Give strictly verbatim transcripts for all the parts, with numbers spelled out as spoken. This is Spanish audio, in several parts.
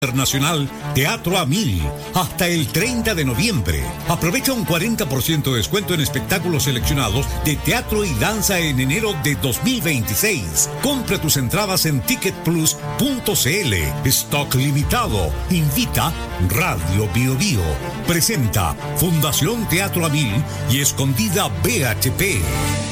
Internacional Teatro a Mil hasta el treinta de noviembre. Aprovecha un cuarenta por ciento de descuento en espectáculos seleccionados de teatro y danza en enero de dos mil veintiséis. Compra tus entradas en ticket plus punto c l. Stock limitado. Invita Radio Bio Bio. Presenta Fundación Teatro a Mil y Escondida B H P.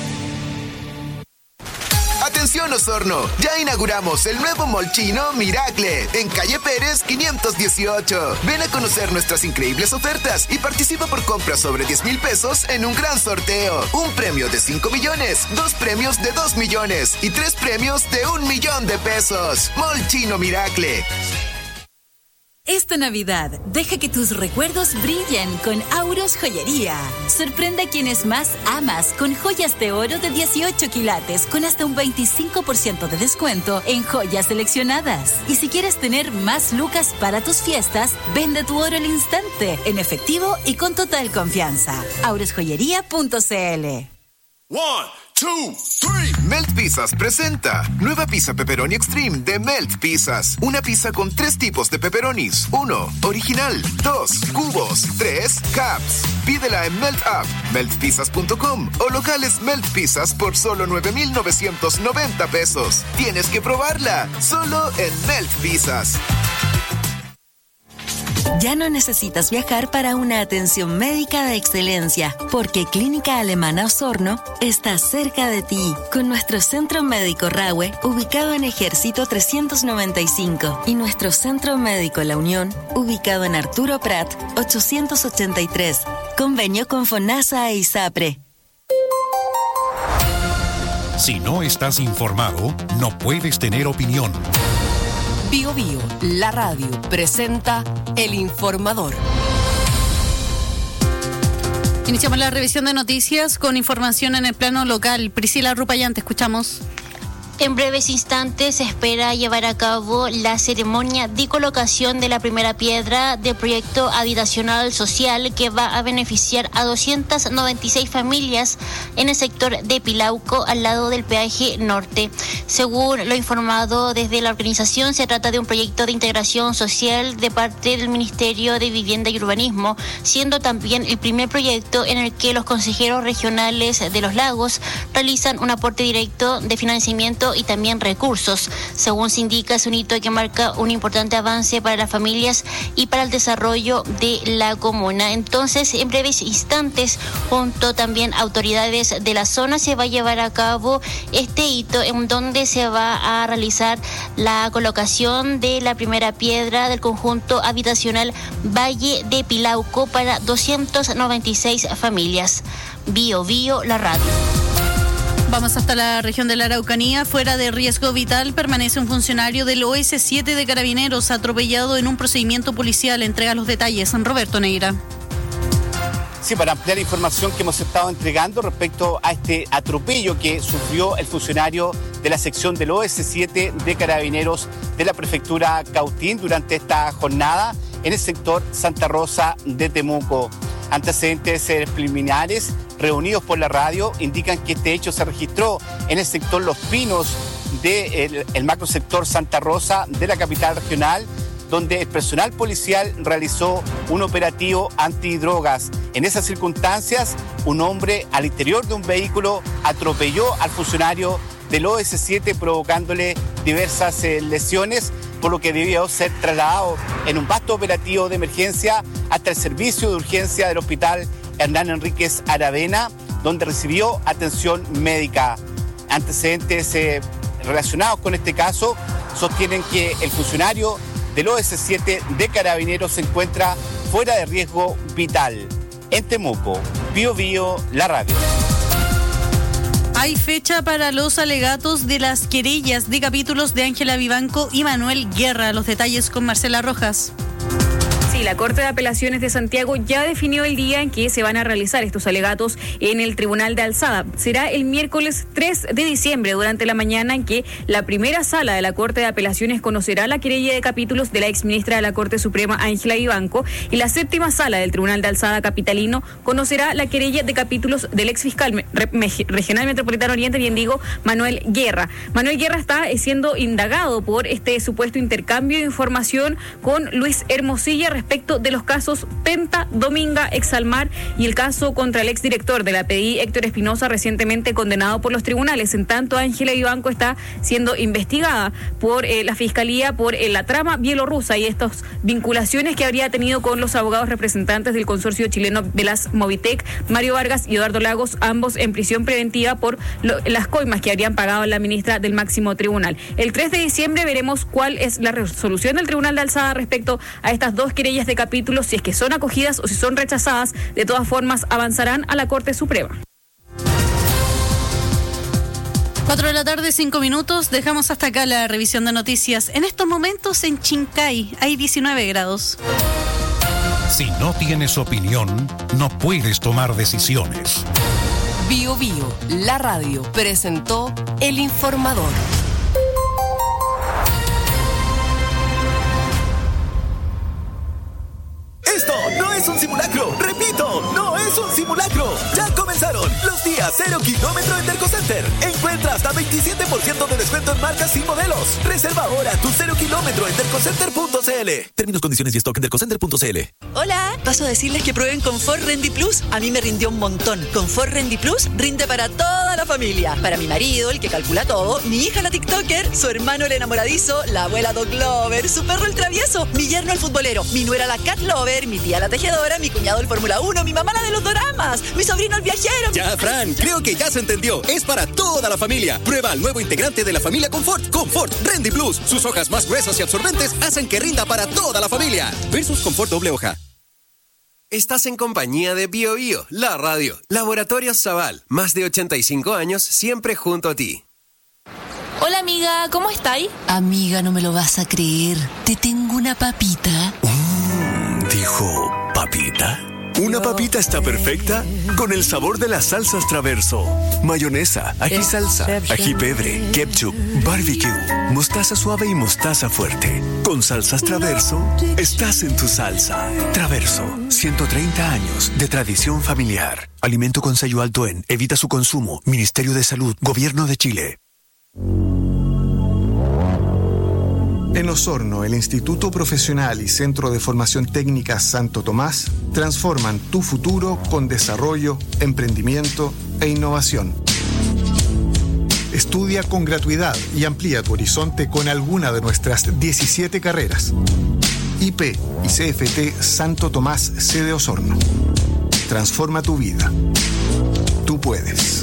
Atención Osorno, ya inauguramos el nuevo Mall Chino Miracle en Calle Pérez quinientos dieciocho. Ven a conocer nuestras increíbles ofertas y participa por compras sobre diez mil pesos en un gran sorteo. Un premio de cinco millones, dos premios de dos millones y tres premios de un millón de pesos. Mall Chino Miracle. Esta Navidad, deja que tus recuerdos brillen con Auros Joyería. Sorprende a quienes más amas con joyas de oro de dieciocho quilates con hasta un veinticinco por ciento de descuento en joyas seleccionadas. Y si quieres tener más lucas para tus fiestas, vende tu oro al instante, en efectivo y con total confianza. auros joyería punto c l. One, two, three. Melt Pizzas presenta nueva pizza pepperoni extreme de Melt Pizzas. Una pizza con tres tipos de pepperonis. Uno, original. Dos, cubos. Tres, caps. Pídela en Melt App, melt pizzas punto com o locales Melt Pizzas por solo nueve mil novecientos noventa pesos. Tienes que probarla, solo en Melt Pizzas. Ya no necesitas viajar para una atención médica de excelencia, porque Clínica Alemana Osorno está cerca de ti, con nuestro Centro Médico Rahue, ubicado en Ejército trescientos noventa y cinco, y nuestro Centro Médico La Unión, ubicado en Arturo Prat ochocientos ochenta y tres, convenio con FONASA e ISAPRE. Si no estás informado, no puedes tener opinión. Bio Bio, la radio, presenta El Informador. Iniciamos la revisión de noticias con información en el plano local. Priscila Rupayán, te escuchamos. En breves instantes se espera llevar a cabo la ceremonia de colocación de la primera piedra del proyecto habitacional social que va a beneficiar a doscientas noventa y seis familias en el sector de Pilauco, al lado del peaje norte. Según lo informado desde la organización, se trata de un proyecto de integración social de parte del Ministerio de Vivienda y Urbanismo, siendo también el primer proyecto en el que los consejeros regionales de Los Lagos realizan un aporte directo de financiamiento y también recursos. Según se indica, es un hito que marca un importante avance para las familias y para el desarrollo de la comuna. Entonces, en breves instantes, junto también a autoridades de la zona, se va a llevar a cabo este hito en donde se va a realizar la colocación de la primera piedra del conjunto habitacional Valle de Pilauco para doscientas noventa y seis familias. Bio Bio, la radio. Vamos hasta la región de la Araucanía. Fuera de riesgo vital permanece un funcionario del O S siete de Carabineros atropellado en un procedimiento policial. Entrega los detalles en Roberto Neira. Sí, para ampliar la información que hemos estado entregando respecto a este atropello que sufrió el funcionario de la sección del O S siete de Carabineros de la prefectura Cautín durante esta jornada en el sector Santa Rosa de Temuco. Antecedentes preliminares reunidos por la radio indican que este hecho se registró en el sector Los Pinos del el macrosector Santa Rosa de la capital regional, donde el personal policial realizó un operativo antidrogas. En esas circunstancias, un hombre al interior de un vehículo atropelló al funcionario del O S siete, provocándole diversas eh, lesiones, por lo que debió ser trasladado en un vasto operativo de emergencia hasta el servicio de urgencia del hospital Hernán Enríquez Aravena, donde recibió atención médica. Antecedentes eh, relacionados con este caso sostienen que el funcionario del O S siete de Carabineros se encuentra fuera de riesgo vital. En Temuco, Bio Bio, la radio. Hay fecha para los alegatos de las querellas de capítulos de Ángela Vivanco y Manuel Guerra. Los detalles con Marcela Rojas. Sí, sí, la Corte de Apelaciones de Santiago ya definió el día en que se van a realizar estos alegatos en el Tribunal de Alzada. Será el miércoles tres de diciembre, durante la mañana, en que la primera sala de la Corte de Apelaciones conocerá la querella de capítulos de la exministra de la Corte Suprema, Ángela Vivanco, y la séptima sala del Tribunal de Alzada capitalino conocerá la querella de capítulos del exfiscal regional metropolitano Oriente, bien digo, Manuel Guerra. Manuel Guerra está siendo indagado por este supuesto intercambio de información con Luis Hermosilla respecto de los casos Penta, Dominga, Exalmar y el caso contra el exdirector de la P D I, Héctor Espinosa, recientemente condenado por los tribunales. En tanto, Ángela Vivanco está siendo investigada por eh, la Fiscalía por eh, la trama bielorrusa y estas vinculaciones que habría tenido con los abogados representantes del consorcio chileno de las Movitec, Mario Vargas y Eduardo Lagos, ambos en prisión preventiva por lo, las coimas que habrían pagado a la ministra del máximo tribunal. El tres de diciembre veremos cuál es la resolución del Tribunal de Alzada respecto a estas dos querellas de capítulos, si es que son acogidas o si son rechazadas. De todas formas, avanzarán a la Corte Suprema. Cuatro de la tarde, cinco minutos. Dejamos hasta acá la revisión de noticias. En estos momentos en Chincay hay diecinueve grados. Si no tienes opinión, no puedes tomar decisiones. Bio Bio, la radio, presentó El Informador. Esto no es un simulacro, repito, no es un simulacro. Ya comenzaron los días cero kilómetro en Dercocenter. Encuentra hasta veintisiete por ciento de descuento en marcas y modelos. Reserva ahora tu cero kilómetro en dercocenter punto c l. Términos, condiciones y stock en dercocenter punto c l. Hola, paso a decirles que prueben Confort Rendy Plus. A mí me rindió un montón. Confort Rendy Plus rinde para toda la familia. Para mi marido, el que calcula todo, mi hija la TikToker, su hermano el enamoradizo, la abuela Dog Lover, su perro el travieso, mi yerno el futbolero, mi nuera la Cat Lover, mi tía la tejedora, mi cuñado el Fórmula uno, mi mamá la de los doramas, mi sobrino el viajero. Ya, Fran, creo que ya se entendió. Es para toda la familia. Prueba el nuevo integrante de la familia Confort, Confort Rendy Plus. Sus hojas más gruesas y absorbentes hacen que rinda para toda la familia. Versus Confort doble hoja. Estás en compañía de Bio Bio, la radio. Laboratorios Zaval, más de ochenta y cinco años, siempre junto a ti. Hola amiga, ¿cómo estáis? Amiga, no me lo vas a creer. Te tengo una papita. Mm, dijo, ¿papita? Una papita está perfecta con el sabor de las salsas Traverso. Mayonesa, ají salsa, ají pebre, ketchup, barbecue, mostaza suave y mostaza fuerte. Con salsas Traverso, estás en tu salsa. Traverso, ciento treinta años de tradición familiar. Alimento con sello alto en, evita su consumo. Ministerio de Salud, Gobierno de Chile. En Osorno, el Instituto Profesional y Centro de Formación Técnica Santo Tomás transforman tu futuro con desarrollo, emprendimiento e innovación. Estudia con gratuidad y amplía tu horizonte con alguna de nuestras diecisiete carreras. I P y C F T Santo Tomás, sede Osorno. Transforma tu vida. Tú puedes.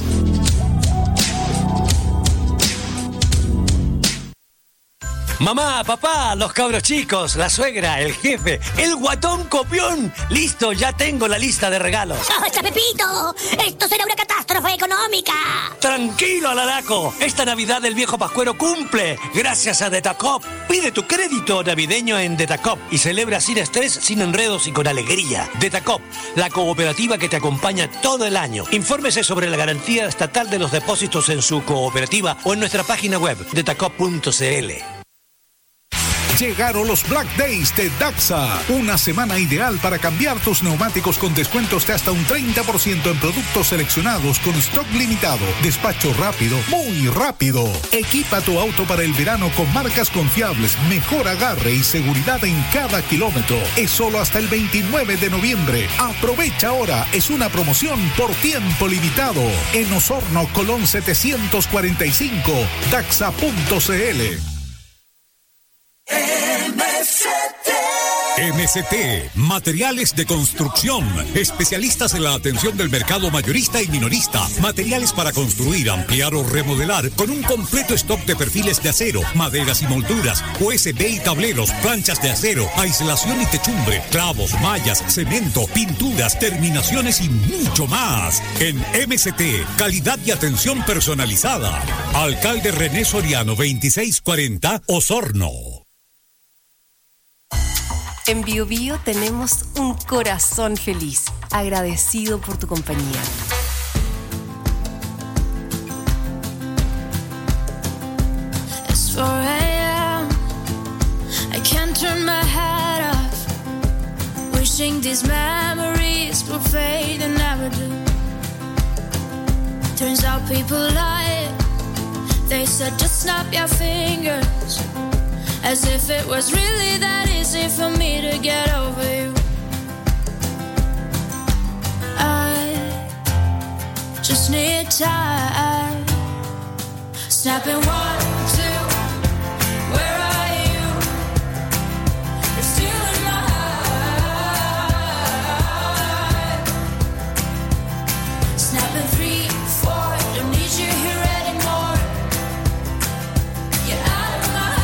Mamá, papá, los cabros chicos, la suegra, el jefe, el guatón copión. Listo, ya tengo la lista de regalos. ¡Basta, Pepito! ¡Esto será una catástrofe económica! Tranquilo, Alaraco. Esta Navidad el viejo Pascuero cumple. Gracias a Detacop. Pide tu crédito navideño en Detacop y celebra sin estrés, sin enredos y con alegría. Detacop, la cooperativa que te acompaña todo el año. Infórmese sobre la garantía estatal de los depósitos en su cooperativa o en nuestra página web, detacop punto c l. Llegaron los Black Days de Daxa, una semana ideal para cambiar tus neumáticos con descuentos de hasta un treinta por ciento en productos seleccionados con stock limitado, despacho rápido, muy rápido. Equipa tu auto para el verano con marcas confiables, mejor agarre y seguridad en cada kilómetro. Es solo hasta el veintinueve de noviembre. Aprovecha ahora, es una promoción por tiempo limitado. En Osorno, Colón setecientos cuarenta y cinco, daxa punto c l. M S T. M S T, materiales de construcción, especialistas en la atención del mercado mayorista y minorista, materiales para construir, ampliar o remodelar, con un completo stock de perfiles de acero, maderas y molduras, U S B y tableros, planchas de acero, aislación y techumbre, clavos, mallas, cemento, pinturas, terminaciones y mucho más. En M S T, calidad y atención personalizada. Alcalde René Soriano, veintiséis cuarenta, Osorno. En Bio Bio tenemos un corazón feliz, agradecido por tu compañía. It's four a.m. I can't turn my head off. Wishing these memories will fade and never do. Turns out people lie. They said just snap your fingers. As if it was really that easy for me to get over you. I just need time. Snapping one, two, where are you? You're still in my heart. Snapping three, four, don't need you here anymore. Get out of my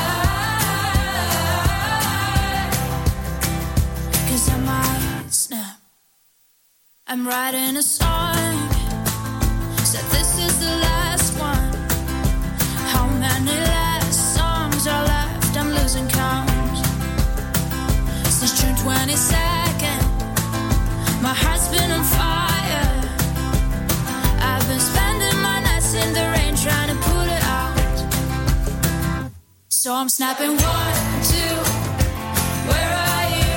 I might snap. I'm writing a song. Said this is the last one. How many last songs are left? I'm losing count. Since June twenty-second, my heart's been on fire. I've been spending my nights in the rain trying to put it out. So I'm snapping one, two. Where are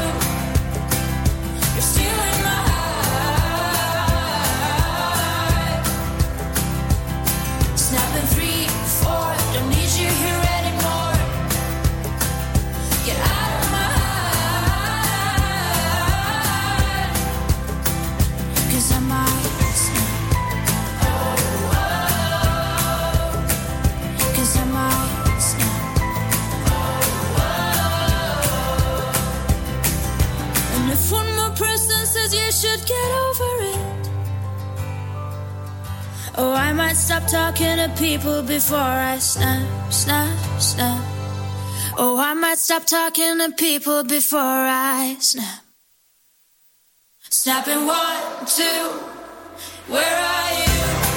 should get over it. Oh, I might stop talking to people before I snap, snap, snap. Oh, I might stop talking to people before I snap. Snapping one, two, where are you?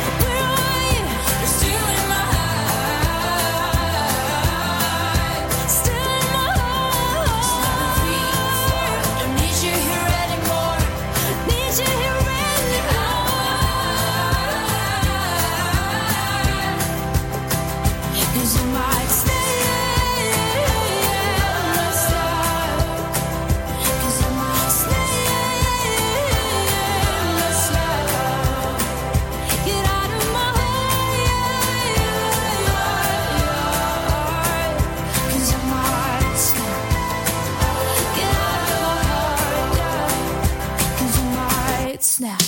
Snap.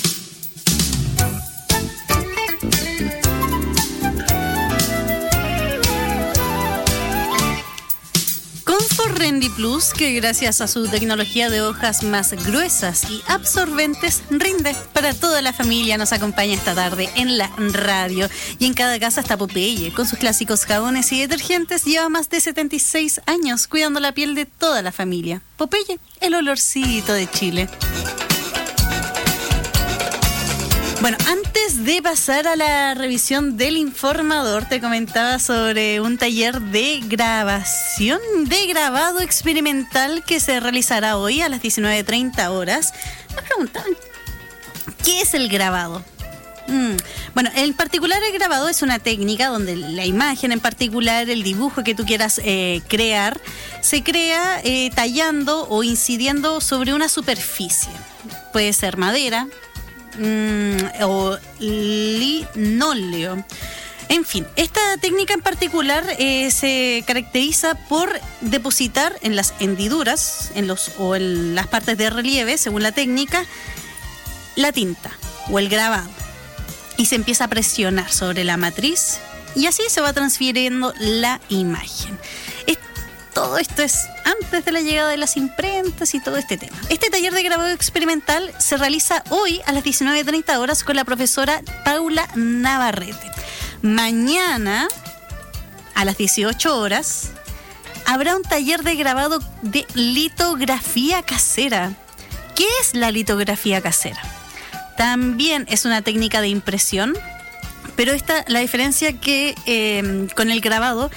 Confort Rendy Plus, que gracias a su tecnología de hojas más gruesas y absorbentes, rinde para toda la familia. Nos acompaña esta tarde en la radio. Y en cada casa está Popeye, con sus clásicos jabones y detergentes. Lleva más de setenta y seis años cuidando la piel de toda la familia. Popeye, el olorcito de Chile. Bueno, antes de pasar a la revisión del informador, te comentaba sobre un taller de grabación, de grabado experimental que se realizará hoy a las diecinueve treinta horas. Me preguntaban, ¿qué es el grabado? Mm. Bueno, en particular el grabado es una técnica donde la imagen en particular, el dibujo que tú quieras eh, crear, se crea eh, tallando o incidiendo sobre una superficie. Puede ser madera, Mm, o linóleo. En fin, esta técnica en particular eh, se caracteriza por depositar en las hendiduras en los, o en las partes de relieve, según la técnica, la tinta o el grabado. Y se empieza a presionar sobre la matriz y así se va transfiriendo la imagen. Es, todo esto es antes de la llegada de las imprentas y todo este tema. Este taller de grabado experimental se realiza hoy a las diecinueve treinta horas con la profesora Paula Navarrete. Mañana, a las dieciocho horas, habrá un taller de grabado de litografía casera. ¿Qué es la litografía casera? También es una técnica de impresión, pero esta, la diferencia que eh, con el grabado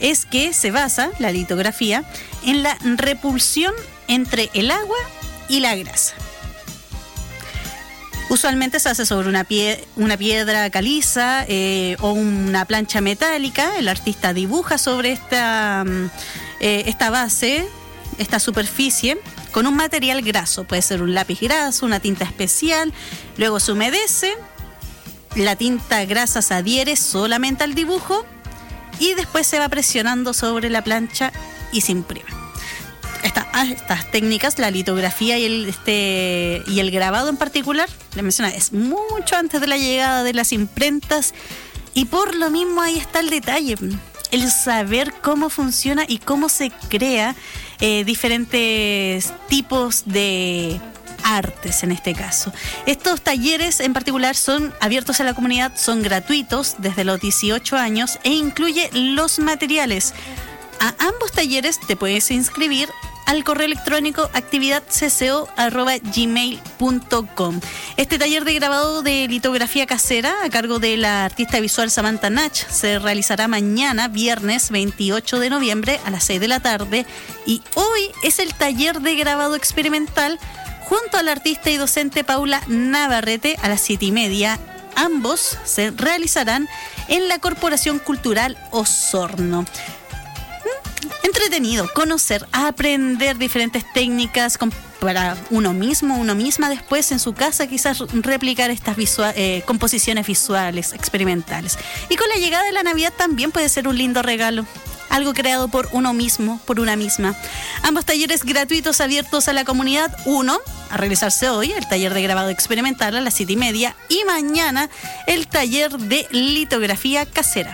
es que se basa, la litografía, en la repulsión entre el agua y la grasa. Usualmente se hace sobre una, pie, una piedra caliza eh, o una plancha metálica. El artista dibuja sobre esta, eh, esta base, esta superficie, con un material graso. Puede ser un lápiz graso, una tinta especial. Luego se humedece, la tinta grasa se adhiere solamente al dibujo y después se va presionando sobre la plancha y se imprime. Esta, estas técnicas, la litografía y el, este, y el grabado en particular, les mencioné, es mucho antes de la llegada de las imprentas, y por lo mismo ahí está el detalle, el saber cómo funciona y cómo se crea eh, diferentes tipos de artes en este caso. Estos talleres en particular son abiertos a la comunidad, son gratuitos desde los dieciocho años e incluye los materiales. A ambos talleres te puedes inscribir al correo electrónico actividad c c o arroba gmail punto com. Este taller de grabado de litografía casera a cargo de la artista visual Samantha Nach se realizará mañana, viernes veintiocho de noviembre a las seis de la tarde, y hoy es el taller de grabado experimental junto a la artista y docente Paula Navarrete a las siete y media. Ambos se realizarán en la Corporación Cultural Osorno. Entretenido, conocer, aprender diferentes técnicas para uno mismo, uno misma después en su casa, quizás replicar estas visual, eh, composiciones visuales experimentales. Y con la llegada de la Navidad también puede ser un lindo regalo, algo creado por uno mismo, por una misma. Ambos talleres gratuitos abiertos a la comunidad. Uno a realizarse hoy, el taller de grabado experimental a las siete y media, y mañana el taller de litografía casera.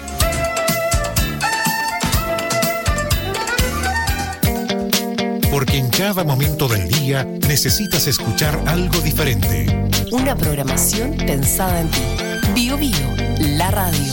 Porque en cada momento del día necesitas escuchar algo diferente. Una programación pensada en ti. Bio Bio, la radio.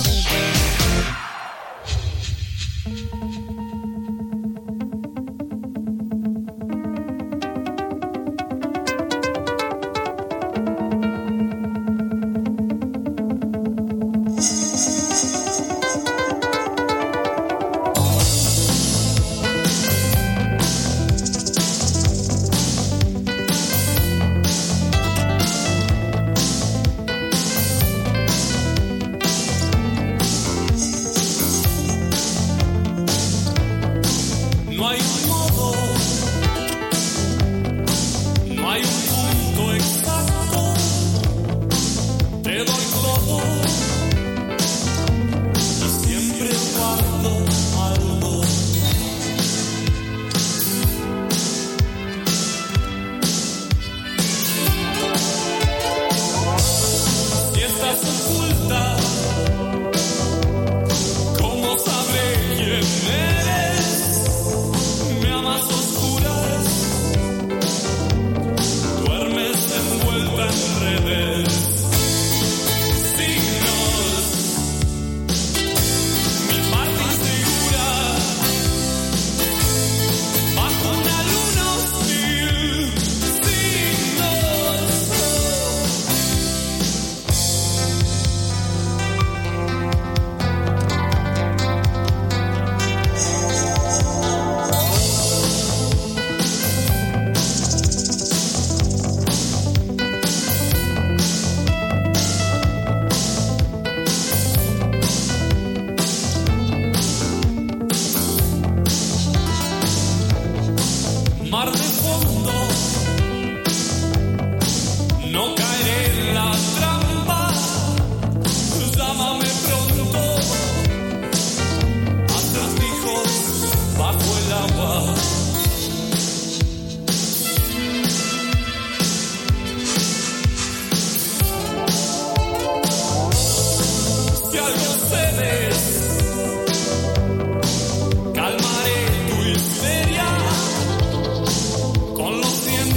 Calmaré tu histeria con los dientes.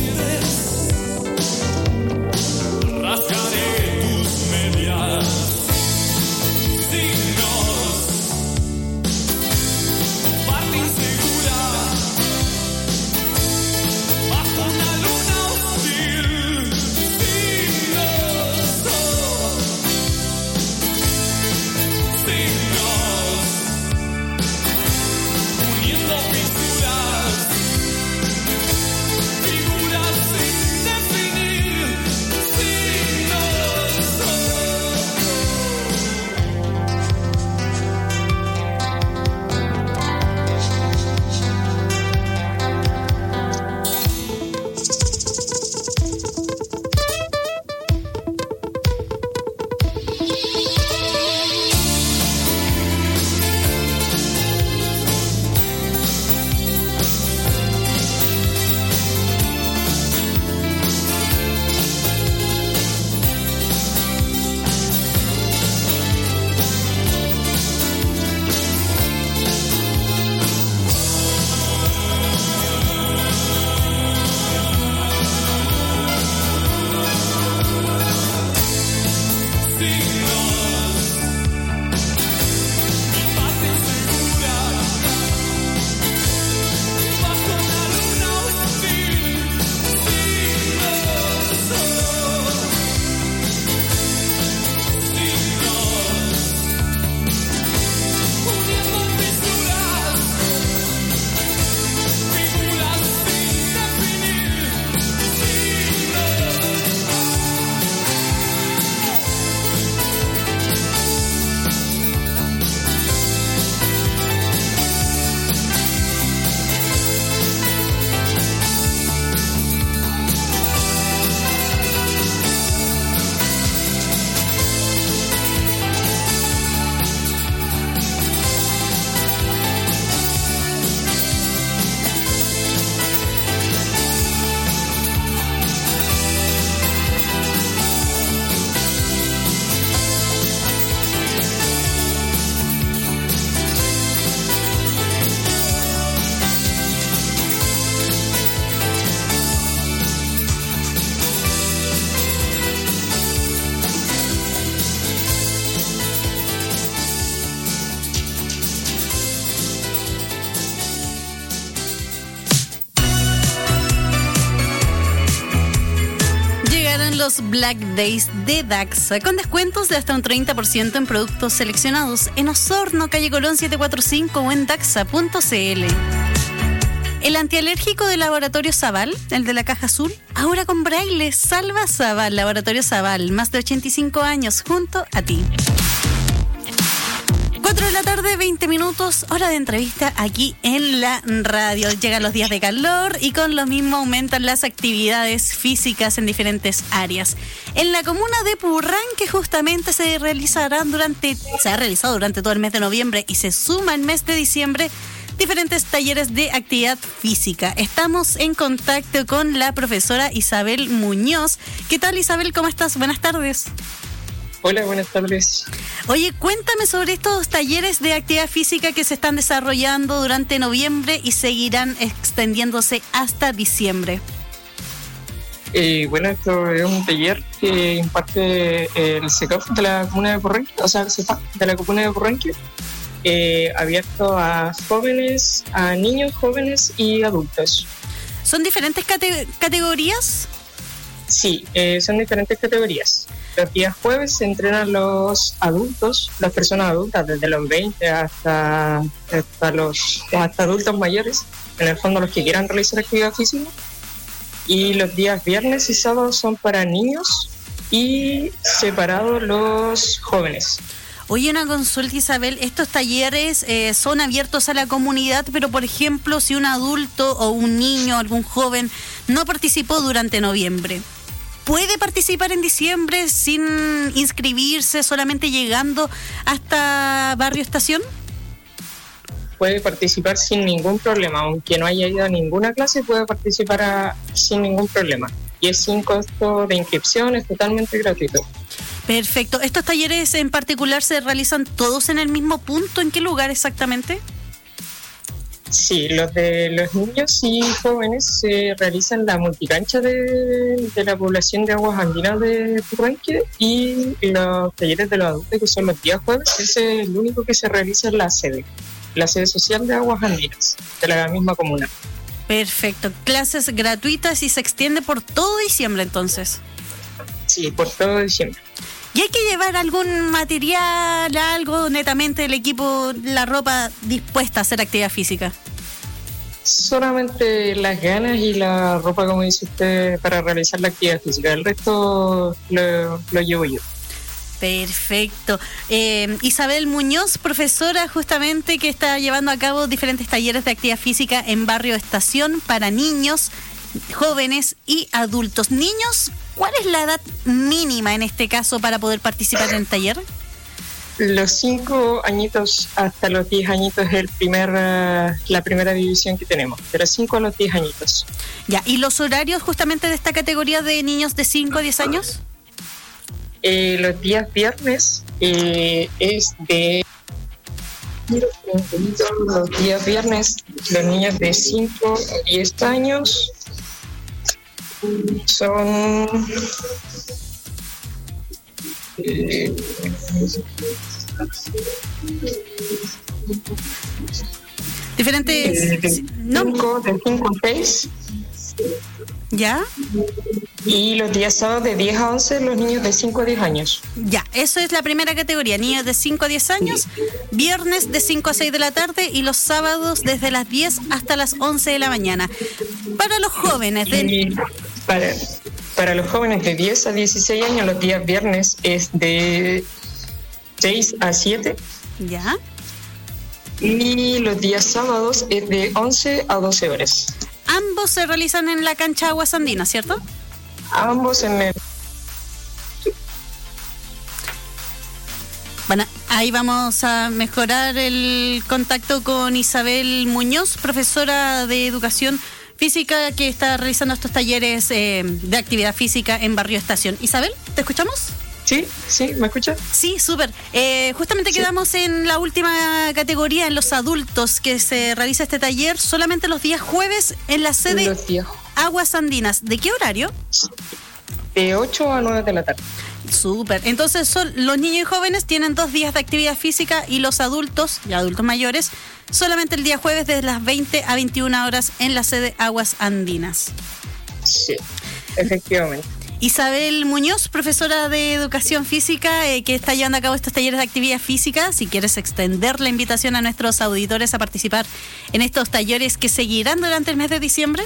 los Black Days de Daxa, con descuentos de hasta un treinta por ciento en productos seleccionados en Osorno, calle Colón setecientos cuarenta y cinco o en daxa punto c l. El antialérgico de Laboratorio Zaval, el de la caja azul, ahora con braille. Salva Zaval, Laboratorio Zaval, más de ochenta y cinco años junto a ti. cuatro de la tarde, veinte minutos, hora de entrevista aquí en la radio. Llegan los días de calor y con lo mismo aumentan las actividades físicas en diferentes áreas. En la comuna de Purranque justamente se realizarán durante, se ha realizado durante todo el mes de noviembre y se suma el mes de diciembre diferentes talleres de actividad física. Estamos en contacto con la profesora Isabel Muñoz. ¿Qué tal, Isabel? ¿Cómo estás? Buenas tardes. Hola, buenas tardes. Oye, cuéntame sobre estos talleres de actividad física que se están desarrollando durante noviembre y seguirán extendiéndose hasta diciembre. Eh, bueno, esto es un taller que imparte el C E C A F de la comuna de Purranque, o sea, el C E F A de la comuna de Purranque, eh, abierto a jóvenes, a niños, jóvenes y adultos. ¿Son diferentes cate- categorías? Sí, eh, son diferentes categorías. Los días jueves se entrenan los adultos, las personas adultas, desde los veinte hasta, hasta los hasta adultos mayores, en el fondo los que quieran realizar actividad física. Y los días viernes y sábados son para niños y separados los jóvenes. Oye, una consulta, Isabel, estos talleres eh, son abiertos a la comunidad, pero por ejemplo, si un adulto o un niño, algún joven, no participó durante noviembre, ¿puede participar en diciembre sin inscribirse, solamente llegando hasta Barrio Estación? Puede participar sin ningún problema, aunque no haya ido a ninguna clase, puede participar a, sin ningún problema. Y es sin costo de inscripción, es totalmente gratuito. Perfecto. ¿Estos talleres en particular se realizan todos en el mismo punto? ¿En qué lugar exactamente? Sí, los de los niños y jóvenes se realizan en la multicancha de, de la población de Aguas Andinas de Purranque, y los talleres de los adultos, que son los días jueves, ese es el único que se realiza en la sede, la sede social de Aguas Andinas, de la misma comuna. Perfecto. Clases gratuitas y se extiende por todo diciembre entonces. Sí, por todo diciembre. ¿Y hay que llevar algún material, algo netamente del equipo, la ropa dispuesta a hacer actividad física? Solamente las ganas y la ropa, como dice usted, para realizar la actividad física. El resto lo, lo llevo yo. Perfecto. Eh, Isabel Muñoz, profesora justamente que está llevando a cabo diferentes talleres de actividad física en Barrio Estación para niños, jóvenes y adultos. Niños, ¿cuál es la edad mínima en este caso para poder participar en el taller? Los cinco añitos hasta los diez añitos es el primer, uh, la primera división que tenemos, de los cinco a los diez añitos. Ya, ¿y los horarios justamente de esta categoría de niños de cinco a diez años? Eh, los días viernes eh, es de... Los días viernes, los niños de cinco a diez años son... Eh, diferentes... De cinco, de cinco a seis. ¿Ya? Y los días sábados de diez a once, los niños de cinco a diez años. Ya, eso es la primera categoría, niños de cinco a diez años, viernes de cinco a seis de la tarde y los sábados desde las diez hasta las once de la mañana. Para los jóvenes de... Para, para los jóvenes de diez a dieciséis años, los días viernes es de seis a siete. Ya. Y los días sábados es de once a doce horas. Ambos se realizan en la cancha Aguas Andinas, ¿cierto? Ambos en el... Bueno, ahí vamos a mejorar el contacto con Isabel Muñoz, profesora de educación física que está realizando estos talleres eh, de actividad física en Barrio Estación. Isabel, ¿te escuchamos? Sí, sí, ¿me escuchas? Sí, súper. Eh, justamente sí. Quedamos en la última categoría, en los adultos, que se realiza este taller solamente los días jueves en la sede Aguas Andinas. ¿De qué horario? De ocho a nueve de la tarde. Súper. Entonces, son, los niños y jóvenes tienen dos días de actividad física y los adultos y adultos mayores solamente el día jueves desde las veinte a veintiuna horas en la sede Aguas Andinas. Sí, efectivamente. Isabel Muñoz, profesora de Educación Física, eh, que está llevando a cabo estos talleres de actividad física. Si quieres extender la invitación a nuestros auditores a participar en estos talleres que seguirán durante el mes de diciembre.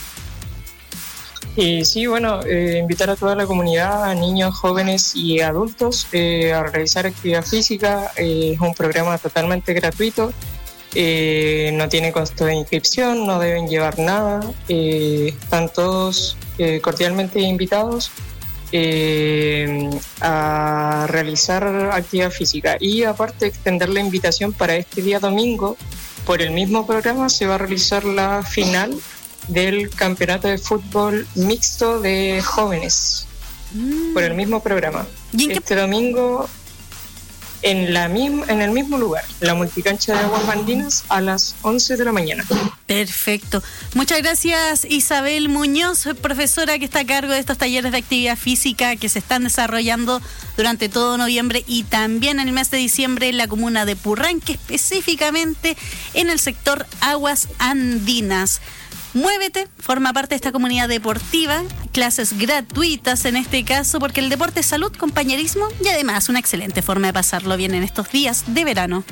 Y sí, bueno, eh, invitar a toda la comunidad, a niños, jóvenes y adultos eh, a realizar actividad física. Eh, es un programa totalmente gratuito, eh, no tiene costo de inscripción, no deben llevar nada, eh, están todos eh, cordialmente invitados eh, a realizar actividad física. Y aparte extender la invitación para este día domingo, por el mismo programa se va a realizar la final del campeonato de fútbol mixto de jóvenes, mm. por el mismo programa. Este domingo en, la misma, en el mismo lugar, la multicancha de Aguas Andinas, a las once de la mañana. Perfecto. Muchas gracias, Isabel Muñoz, profesora que está a cargo de estos talleres de actividad física que se están desarrollando durante todo noviembre y también en el mes de diciembre en la comuna de Purranque, específicamente en el sector Aguas Andinas. Muévete, forma parte de esta comunidad deportiva, clases gratuitas en este caso, porque el deporte es salud, compañerismo y además una excelente forma de pasarlo bien en estos días de verano.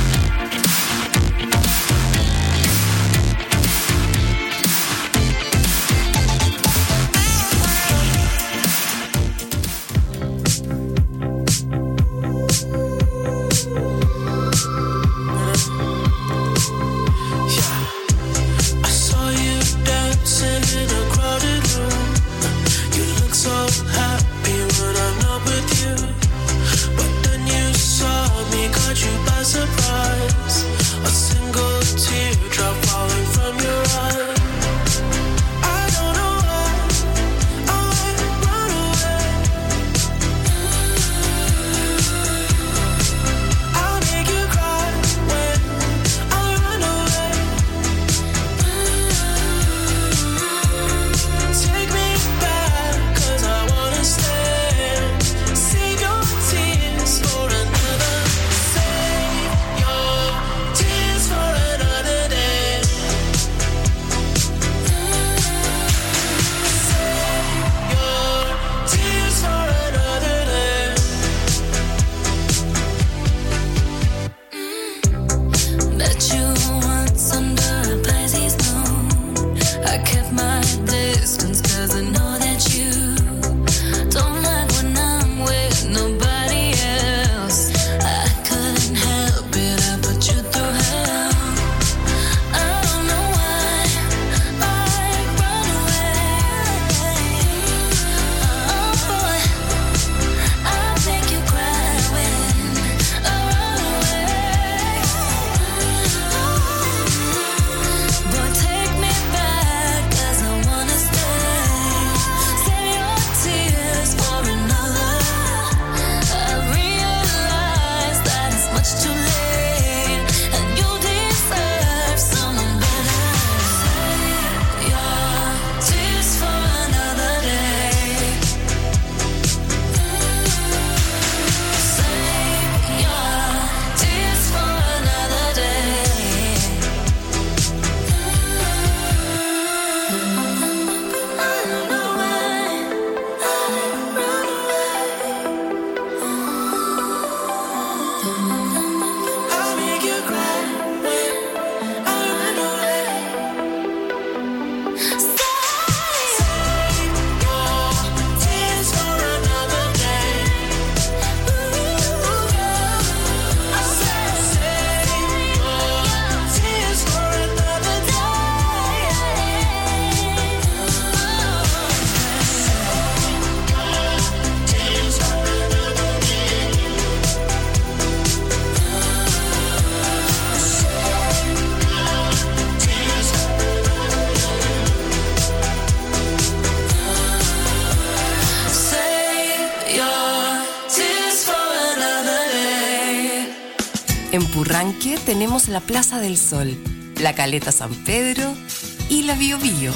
En Purranque tenemos la Plaza del Sol, la Caleta San Pedro y la Bio Bio.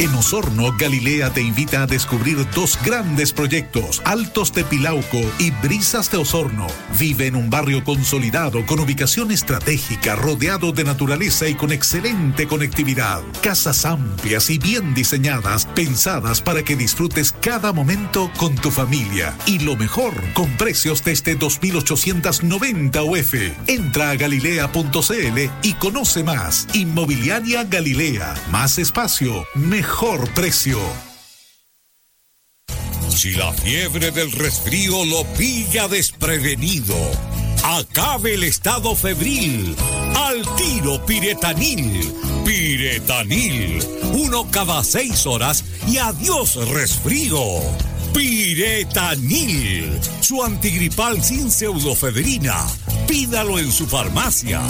En Osorno, Galilea te invita a descubrir dos grandes proyectos, Altos de Pilauco y Brisas de Osorno. Vive en un barrio consolidado con ubicación estratégica, rodeado de naturaleza y con excelente conectividad. Casas amplias y bien diseñadas, pensadas para que disfrutes cada momento con tu familia. Y lo mejor, con precios desde dos mil ochocientos noventa U F. Entra a galilea punto c l y conoce más. Inmobiliaria Galilea. Más espacio, mejor precio. Si la fiebre del resfrío lo pilla desprevenido, acabe el estado febril. Al tiro Piretanil. Piretanil. Uno cada seis horas y adiós resfrío. Piretanil. Su antigripal sin pseudofebrina. Pídalo en su farmacia.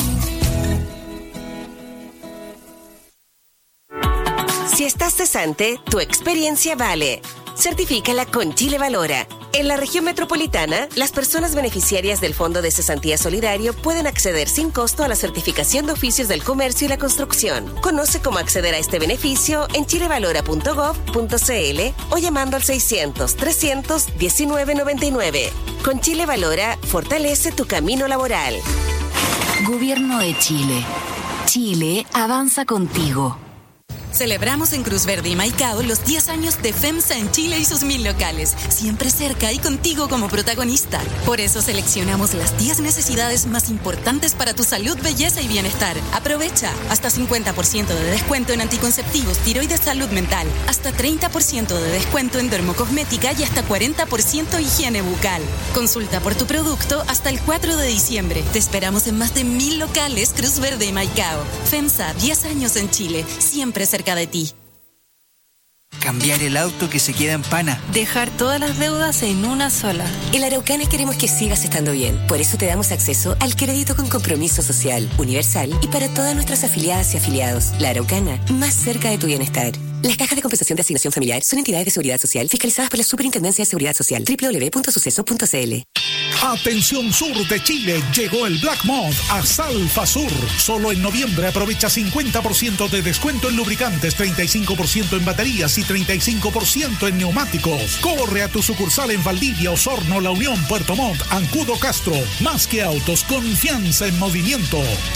Si estás cesante, tu experiencia vale. Certifícala con Chile Valora. En la región metropolitana, las personas beneficiarias del Fondo de Cesantía Solidario pueden acceder sin costo a la certificación de oficios del comercio y la construcción. Conoce cómo acceder a este beneficio en chilevalora punto gov punto c l o llamando al seiscientos, trescientos diecinueve noventa y nueve. Con Chile Valora, fortalece tu camino laboral. Gobierno de Chile. Chile avanza contigo. Celebramos en Cruz Verde y Maicao los diez años de FEMSA en Chile y sus mil locales, siempre cerca y contigo como protagonista. Por eso seleccionamos las diez necesidades más importantes para tu salud, belleza y bienestar. Aprovecha hasta cincuenta por ciento de descuento en anticonceptivos, tiroides, salud mental, hasta treinta por ciento de descuento en dermocosmética y hasta cuarenta por ciento higiene bucal. Consulta por tu producto hasta el cuatro de diciembre. Te esperamos en más de mil locales Cruz Verde y Maicao. FEMSA, diez años en Chile, siempre cerca de ti. Cambiar el auto que se queda en pana. Dejar todas las deudas en una sola. En la Araucana queremos que sigas estando bien. Por eso te damos acceso al crédito con compromiso social, universal y para todas nuestras afiliadas y afiliados. La Araucana, más cerca de tu bienestar. Las cajas de compensación de asignación familiar son entidades de seguridad social fiscalizadas por la Superintendencia de Seguridad Social. doble u doble u doble u punto suceso punto c l. Atención sur de Chile, llegó el Black Month a Salfa Sur. Solo en noviembre aprovecha cincuenta por ciento de descuento en lubricantes, treinta y cinco por ciento en baterías y treinta y cinco por ciento en neumáticos. Corre a tu sucursal en Valdivia, Osorno, La Unión, Puerto Montt, Ancudo, Castro. Más que autos, confianza en movimiento.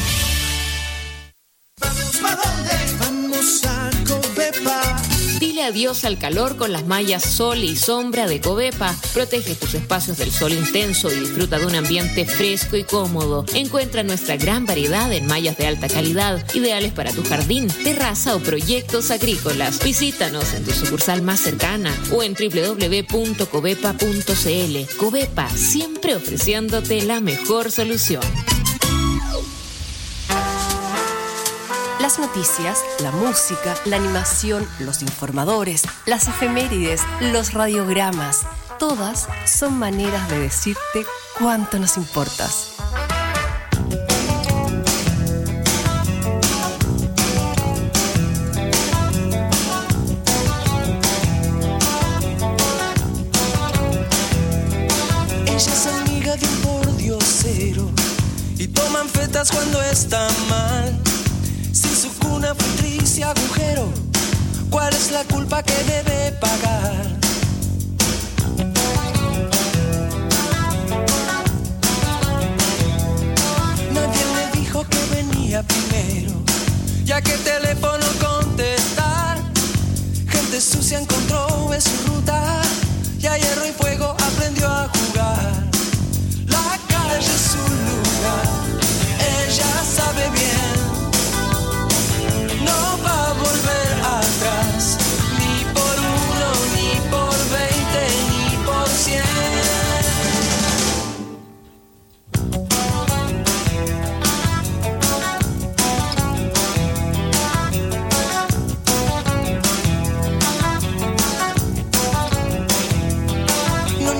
Vamos, ¿pa' dónde? Vamos a Covepa. Dile adiós al calor con las mallas Sol y Sombra de Covepa. Protege tus espacios del sol intenso y disfruta de un ambiente fresco y cómodo. Encuentra nuestra gran variedad en mallas de alta calidad, ideales para tu jardín, terraza o proyectos agrícolas. Visítanos en tu sucursal más cercana o en doble u doble u doble u punto covepa punto c l. Covepa, siempre ofreciéndote la mejor solución. Las noticias, la música, la animación, los informadores, las efemérides, los radiogramas, todas son maneras de decirte cuánto nos importas. Ella es amiga de un pordiosero y toman fetas cuando está mal. Si su cuna fue triste agujero, ¿cuál es la culpa que debe pagar? Nadie le dijo que venía primero, ya que teléfono contestar. Gente sucia encontró en su ruta y a hierro y fuego aprendió a jugar. La calle es su lugar, ella sabe bien. No va a volver atrás, ni por uno, ni por veinte, ni por cien. No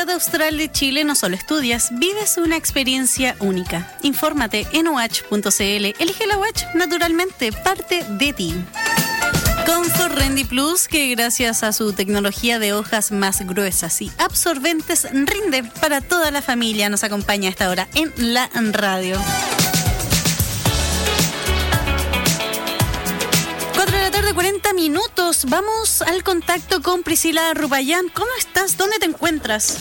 Universidad Austral de Chile no solo estudias, vives una experiencia única. Infórmate en u h punto c l. Elige la U H, naturalmente, parte de ti. Confort Rendi Plus, que gracias a su tecnología de hojas más gruesas y absorbentes, rinde para toda la familia. Nos acompaña a esta hora en la radio. cuatro de la tarde, cuarenta minutos. Vamos al contacto con Priscila Rupayán. ¿Cómo estás? ¿Dónde te encuentras?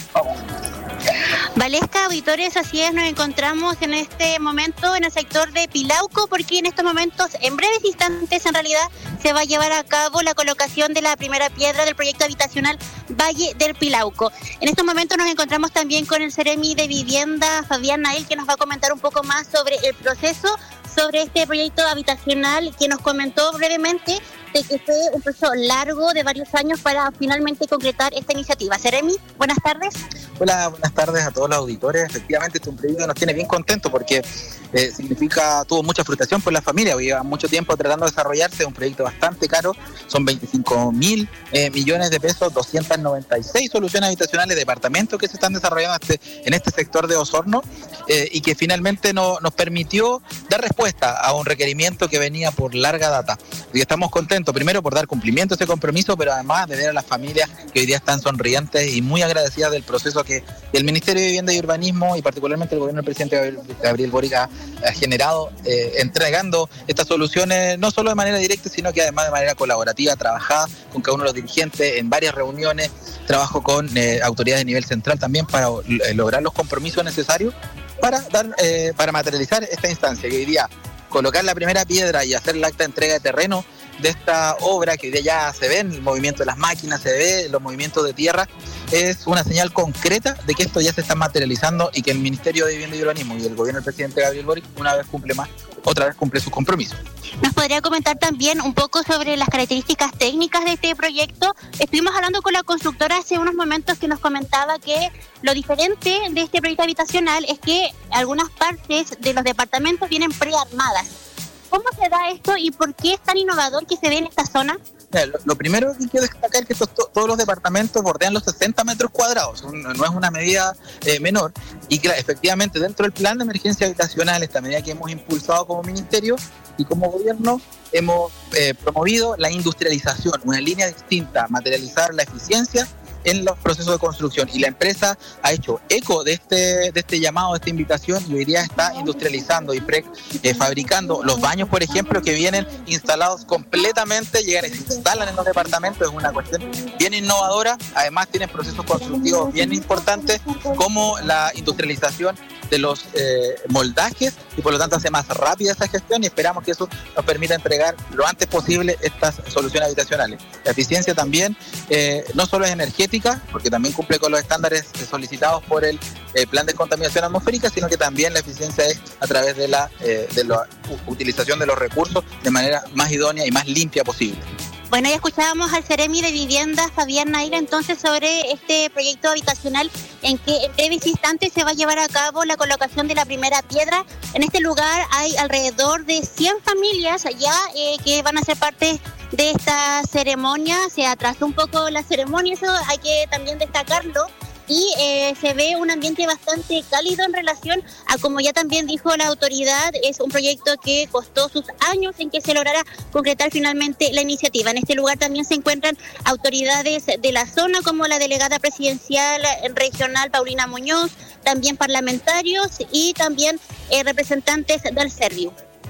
Valesca, auditores, así es, nos encontramos en este momento en el sector de Pilauco, porque en estos momentos, en breves instantes en realidad, se va a llevar a cabo la colocación de la primera piedra del proyecto habitacional Valle del Pilauco. En estos momentos nos encontramos también con el Seremi de Vivienda, Fabián Nael, que nos va a comentar un poco más sobre el proceso, sobre este proyecto habitacional, que nos comentó brevemente de que fue un proceso largo de varios años para finalmente concretar esta iniciativa. Seremi, buenas tardes. Hola, buenas tardes a todos los auditores. Efectivamente, este es un proyecto que nos tiene bien contentos porque eh, significa, tuvo mucha frustración por la familia, lleva mucho tiempo tratando de desarrollarse, es un proyecto bastante caro, son veinticinco mil eh, millones de pesos, doscientas noventa y seis soluciones habitacionales, departamentos que se están desarrollando este, en este sector de Osorno eh, y que finalmente no, nos permitió dar respuesta a un requerimiento que venía por larga data. Y estamos contentos, primero por dar cumplimiento a ese compromiso, pero además de ver a las familias que hoy día están sonrientes y muy agradecidas del proceso que el Ministerio de Vivienda y Urbanismo y particularmente el gobierno del presidente Gabriel, Gabriel Boric ha, ha generado, eh, entregando estas soluciones no solo de manera directa, sino que además de manera colaborativa, trabajada con cada uno de los dirigentes en varias reuniones, trabajo con eh, autoridades de nivel central también para eh, lograr los compromisos necesarios para, dar, eh, para materializar esta instancia, que hoy día colocar la primera piedra y hacer el acta de entrega de terreno de esta obra, que hoy día ya se ve en el movimiento de las máquinas, se ve los movimientos de tierra, es una señal concreta de que esto ya se está materializando y que el Ministerio de Vivienda y Urbanismo y el gobierno del presidente Gabriel Boric una vez cumple más, otra vez cumple sus compromisos. ¿Nos podría comentar también un poco sobre las características técnicas de este proyecto? Estuvimos hablando con la constructora hace unos momentos, que nos comentaba que lo diferente de este proyecto habitacional es que algunas partes de los departamentos vienen prearmadas. ¿Cómo se da esto y por qué es tan innovador que se ve en esta zona? Lo, lo primero que quiero destacar es que estos, to, todos los departamentos bordean los sesenta metros cuadrados, un, no es una medida eh, menor, y que efectivamente dentro del plan de emergencia habitacional, esta medida que hemos impulsado como ministerio y como gobierno, hemos eh, promovido la industrialización, una línea distinta, materializar la eficiencia en los procesos de construcción, y la empresa ha hecho eco de este de este llamado, de esta invitación, y hoy día está industrializando y pre, eh, fabricando los baños, por ejemplo, que vienen instalados completamente, llegan y se instalan en los departamentos. Es una cuestión bien innovadora. Además tienen procesos constructivos bien importantes, como la industrialización de los eh, moldajes, y por lo tanto hace más rápida esa gestión, y esperamos que eso nos permita entregar lo antes posible estas soluciones habitacionales. La eficiencia también eh, no solo es energética, porque también cumple con los estándares solicitados por el eh, plan de contaminación atmosférica, sino que también la eficiencia es a través de la, eh, de la utilización de los recursos de manera más idónea y más limpia posible. Bueno, ya escuchábamos al Seremi de Vivienda, Fabián Nail, entonces sobre este proyecto habitacional, en que en breves instantes se va a llevar a cabo la colocación de la primera piedra. En este lugar hay alrededor de cien familias ya eh, que van a ser parte de esta ceremonia. Se atrasó un poco la ceremonia, eso hay que también destacarlo. Y eh, se ve un ambiente bastante cálido en relación a, como ya también dijo la autoridad, es un proyecto que costó sus años en que se lograra concretar finalmente la iniciativa. En este lugar también se encuentran autoridades de la zona, como la delegada presidencial regional Paulina Muñoz, también parlamentarios y también eh, representantes del Serviu.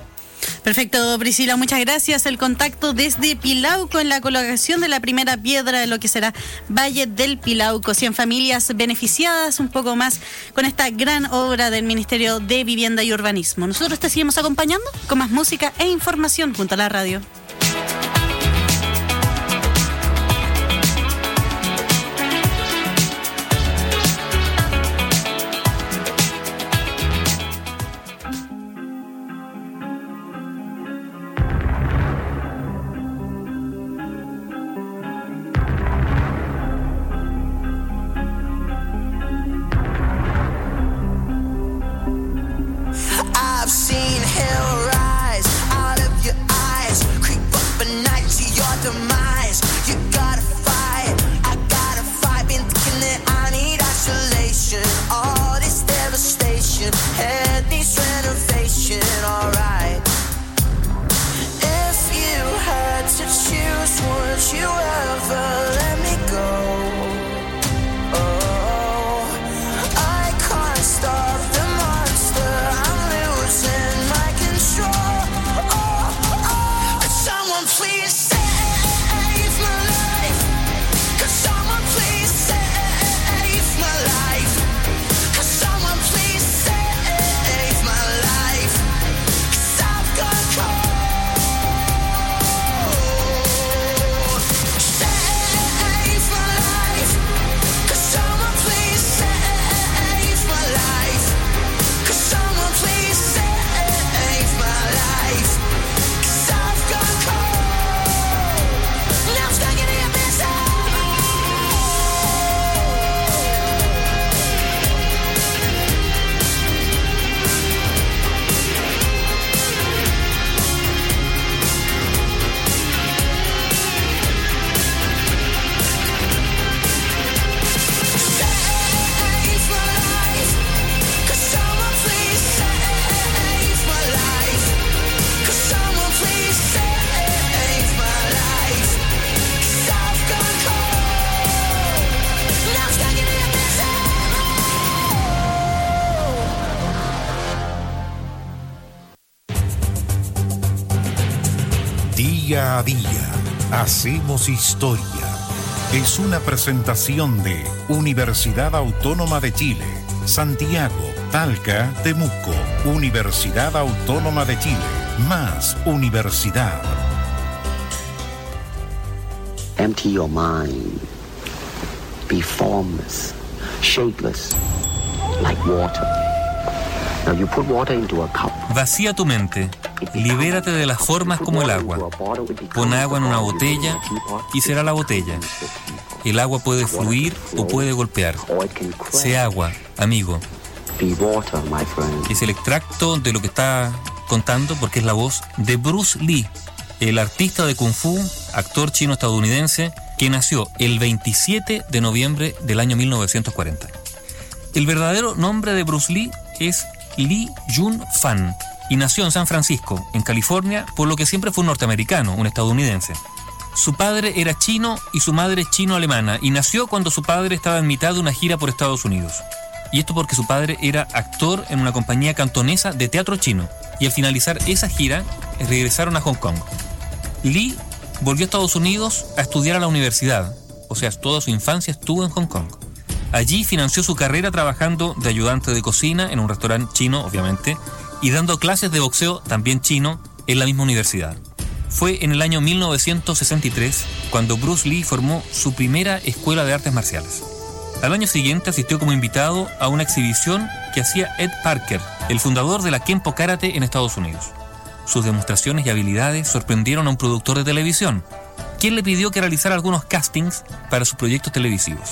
Perfecto, Priscila, muchas gracias. El contacto desde Pilauco en la colocación de la primera piedra de lo que será Valle del Pilauco. cien familias beneficiadas, un poco más con esta gran obra del Ministerio de Vivienda y Urbanismo. Nosotros te seguimos acompañando con más música e información junto a la radio. I've seen hell rise out of your eyes, creep up at night to your demise. You gotta fight, I gotta fight, been thinking that I need isolation. you ever let me go. Oh, I can't stop the monster, I'm losing my control. Oh, oh, could someone please save my life? Could someone please save my life? Could someone please save my life? 'Cause I've gone cold. Día a día, hacemos historia. Es una presentación de Universidad Autónoma de Chile, Santiago, Talca, Temuco. Universidad Autónoma de Chile, más universidad. Empty your mind. Be formless, shapeless, like water. Now you put water into a cup. Vacía tu mente. Libérate de las formas como el agua. Pon agua en una botella y será la botella. El agua puede fluir o puede golpear. Sé agua, amigo. Es el extracto de lo que está contando porque es la voz de Bruce Lee, el artista de Kung Fu, actor chino-estadounidense, que nació el veintisiete de noviembre del año mil novecientos cuarenta. El verdadero nombre de Bruce Lee es Lee Jun Fan y nació en San Francisco, en California, por lo que siempre fue un norteamericano, un estadounidense. Su padre era chino y su madre chino-alemana y nació cuando su padre estaba en mitad de una gira por Estados Unidos. Y esto porque su padre era actor en una compañía cantonesa de teatro chino y al finalizar esa gira regresaron a Hong Kong. Lee volvió a Estados Unidos a estudiar a la universidad, o sea, toda su infancia estuvo en Hong Kong. Allí financió su carrera trabajando de ayudante de cocina en un restaurante chino, obviamente, y dando clases de boxeo, también chino, en la misma universidad. Fue en el año mil novecientos sesenta y tres cuando Bruce Lee formó su primera escuela de artes marciales. Al año siguiente asistió como invitado a una exhibición que hacía Ed Parker, el fundador de la Kenpo Karate en Estados Unidos. Sus demostraciones y habilidades sorprendieron a un productor de televisión, quien le pidió que realizara algunos castings para sus proyectos televisivos.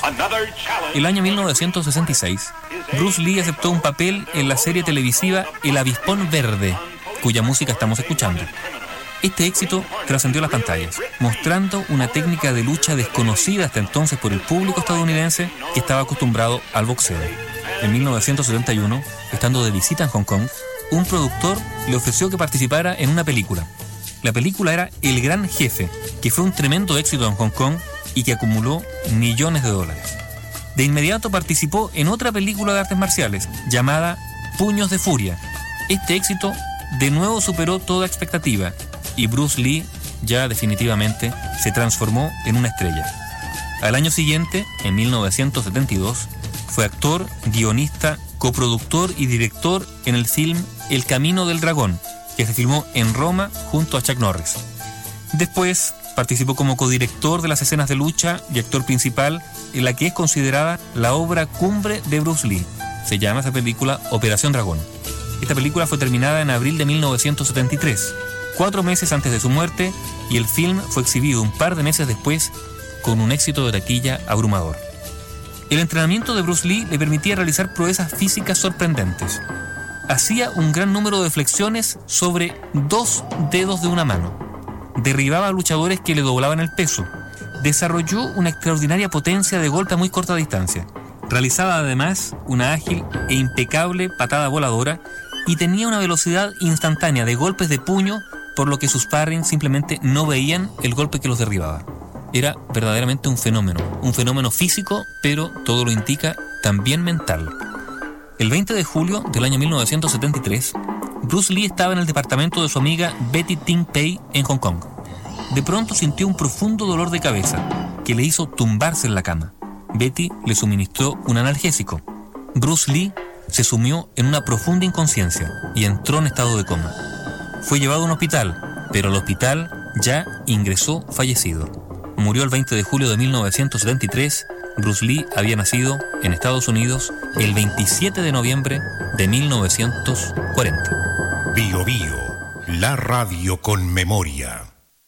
El año mil novecientos sesenta y seis, Bruce Lee aceptó un papel en la serie televisiva El Avispón Verde, cuya música estamos escuchando. Este éxito trascendió las pantallas, mostrando una técnica de lucha desconocida hasta entonces por el público estadounidense que estaba acostumbrado al boxeo. En mil novecientos setenta y uno, estando de visita en Hong Kong, un productor le ofreció que participara en una película. La película era El Gran Jefe, que fue un tremendo éxito en Hong Kong y que acumuló millones de dólares. De inmediato participó en otra película de artes marciales llamada Puños de Furia. Este éxito de nuevo superó toda expectativa y Bruce Lee ya definitivamente se transformó en una estrella. Al año siguiente, en mil novecientos setenta y dos, fue actor, guionista, coproductor y director en el film El Camino del Dragón, que se filmó en Roma junto a Chuck Norris. Después participó como codirector de las escenas de lucha y actor principal en la que es considerada la obra cumbre de Bruce Lee. Se llama esa película Operación Dragón. Esta película fue terminada en abril de mil novecientos setenta y tres, cuatro meses antes de su muerte, y el film fue exhibido un par de meses después con un éxito de taquilla abrumador. El entrenamiento de Bruce Lee le permitía realizar proezas físicas sorprendentes. Hacía un gran número de flexiones sobre dos dedos de una mano. Derribaba a luchadores que le doblaban el peso. Desarrolló una extraordinaria potencia de golpe a muy corta distancia. Realizaba además una ágil e impecable patada voladora y tenía una velocidad instantánea de golpes de puño, por lo que sus sparring simplemente no veían el golpe que los derribaba. era verdaderamente un fenómeno, un fenómeno físico, pero todo lo indica también mental. El veinte de julio del año mil novecientos setenta y tres, Bruce Lee estaba en el departamento de su amiga Betty Ting Pei en Hong Kong. De pronto sintió un profundo dolor de cabeza que le hizo tumbarse en la cama. Betty le suministró un analgésico. Bruce Lee se sumió en una profunda inconsciencia y entró en estado de coma. Fue llevado a un hospital, pero al hospital ya ingresó fallecido. Murió el veinte de julio de mil novecientos setenta y tres. Bruce Lee había nacido en Estados Unidos el veintisiete de noviembre de mil novecientos cuarenta. Bio Bio, la radio con memoria.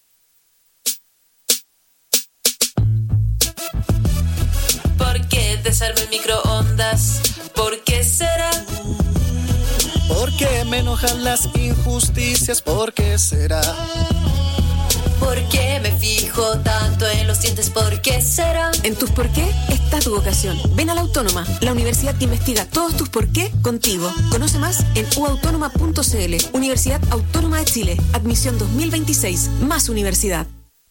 ¿Por qué desarma el microondas? ¿Por qué será? ¿Por qué me enojan las injusticias? ¿Por qué será? ¿Por qué me fijo tanto en los dientes? ¿Por qué será? En tus por qué está tu vocación. Ven a la Autónoma, la universidad que investiga todos tus por qué contigo. Conoce más en u autónoma punto c l. Universidad Autónoma de Chile. Admisión dos mil veintiséis. Más universidad.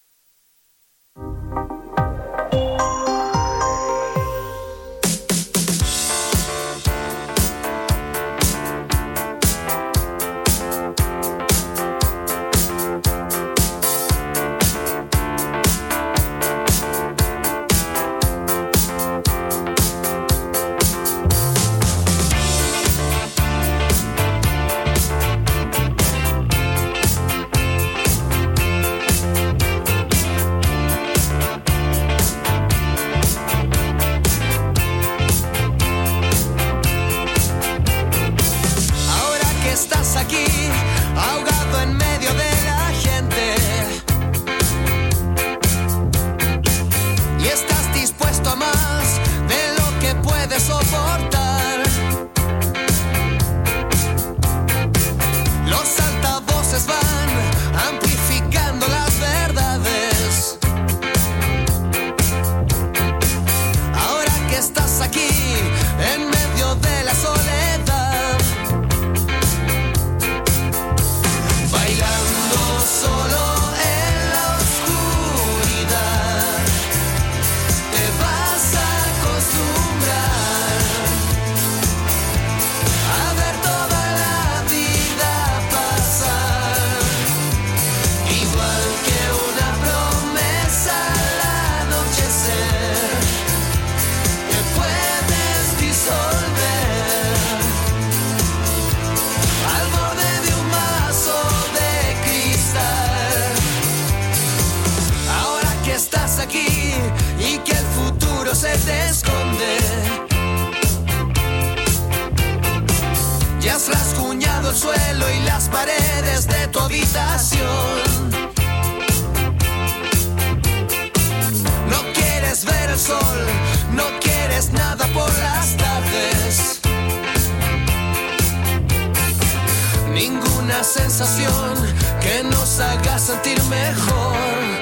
Sensación que nos haga sentir mejor.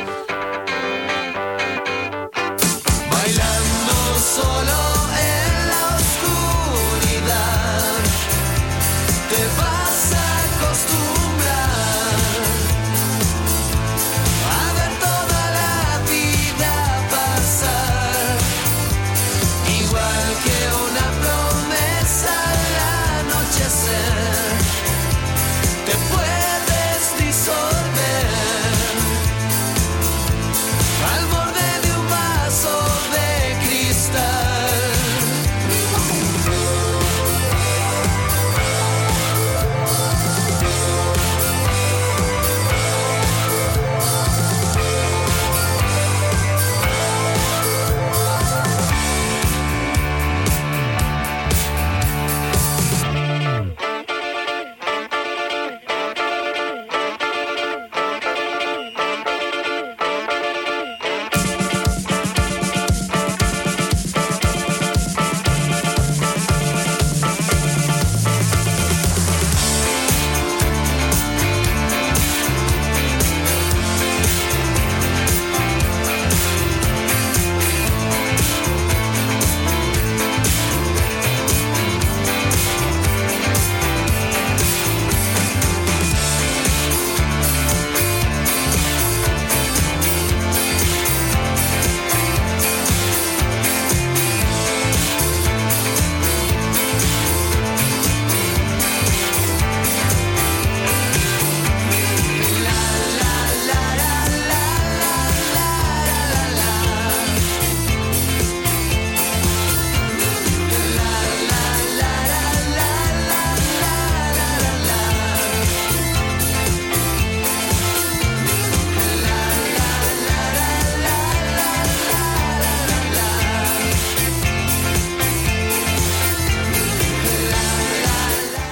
Bailando solo en la oscuridad, te vas a acostumbrar a ver toda la vida pasar, igual que una promesa al anochecer. Te puedes disolver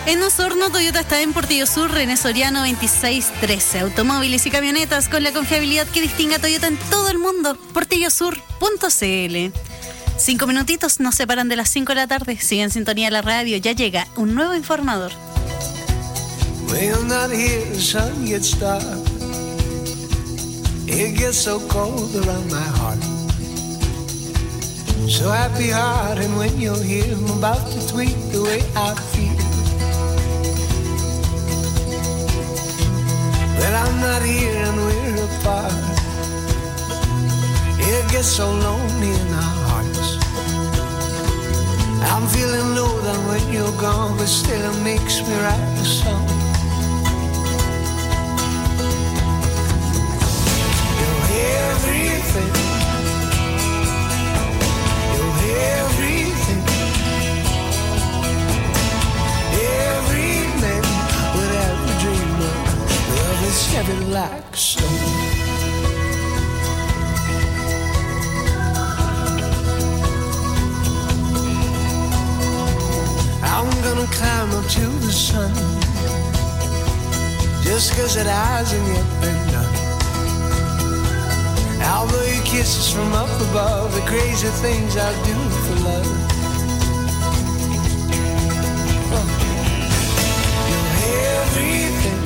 En Osorno, Toyota está en Portillo Sur, René Soriano veintiséis trece. Automóviles y camionetas con la confiabilidad que distingue a Toyota en todo el mundo. portillo sur punto c l. Cinco minutitos nos separan de las cinco de la tarde. Sigue en sintonía de la radio. Ya llega un nuevo informador. Well, not here, the sun gets dark. It gets so cold around my heart. So happy heart, and when you're here, I'm about to tweak the way I feel. Well, I'm not here and we're apart. It gets so lonely in our hearts. I'm feeling low down when you're gone, but still it makes me write a song. You're everything. You're everything. Every man would ever dream of. Love is heavy like a stone. I'm gonna climb up to the sun, just cause it hasn't yet been done. I'll blow you kisses from up above, the crazy things I do for love. Oh. You're everything.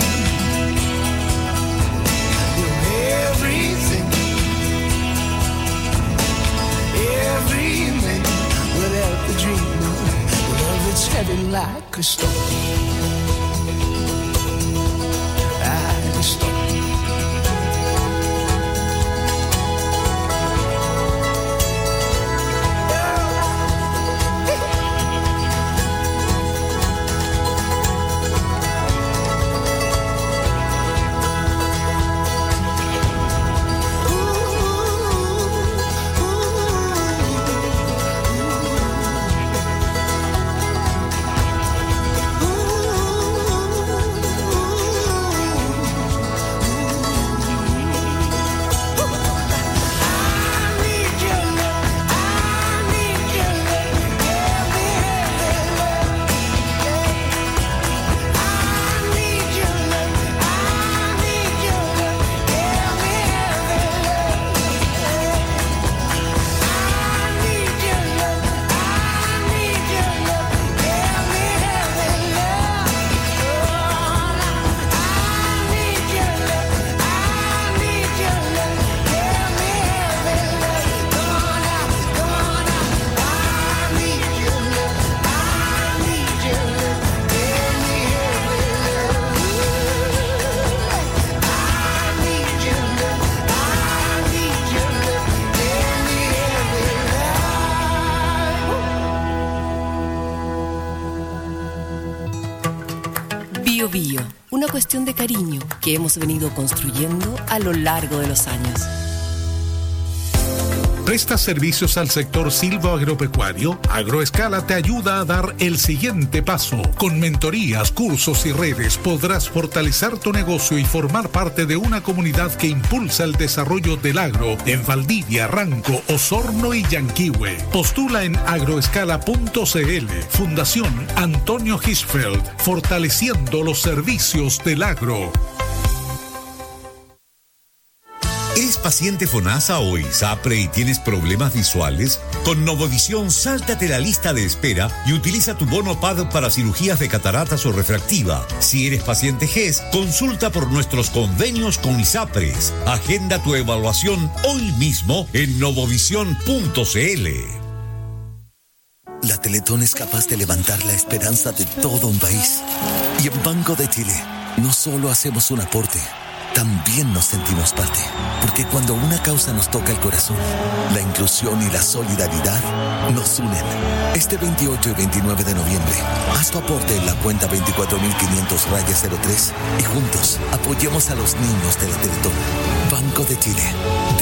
You're everything. Every man would ever dream of. It's heavy like a stone. Like a stone. Una cuestión de cariño que hemos venido construyendo a lo largo de los años. ¿Prestas servicios al sector silvoagropecuario? Agroescala te ayuda a dar el siguiente paso. Con mentorías, cursos y redes podrás fortalecer tu negocio y formar parte de una comunidad que impulsa el desarrollo del agro en Valdivia, Ranco, Osorno y Yanquihue. Postula en agroescala punto c l. Fundación Antonio Hirschfeld, fortaleciendo los servicios del agro. ¿Eres paciente FONASA o ISAPRE y tienes problemas visuales? Con Novovisión, sáltate la lista de espera y utiliza tu bono P A D para cirugías de cataratas o refractiva. Si eres paciente G E S, consulta por nuestros convenios con ISAPRES. Agenda tu evaluación hoy mismo en novovisión punto c l. La Teletón es capaz de levantar la esperanza de todo un país. Y en Banco de Chile, no solo hacemos un aporte, también nos sentimos parte, porque cuando una causa nos toca el corazón, la inclusión y la solidaridad nos unen. Este veintiocho y veintinueve de noviembre, haz tu aporte en la cuenta veinticuatro mil quinientos raya cero tres y juntos apoyemos a los niños de la Teletón. Banco de Chile.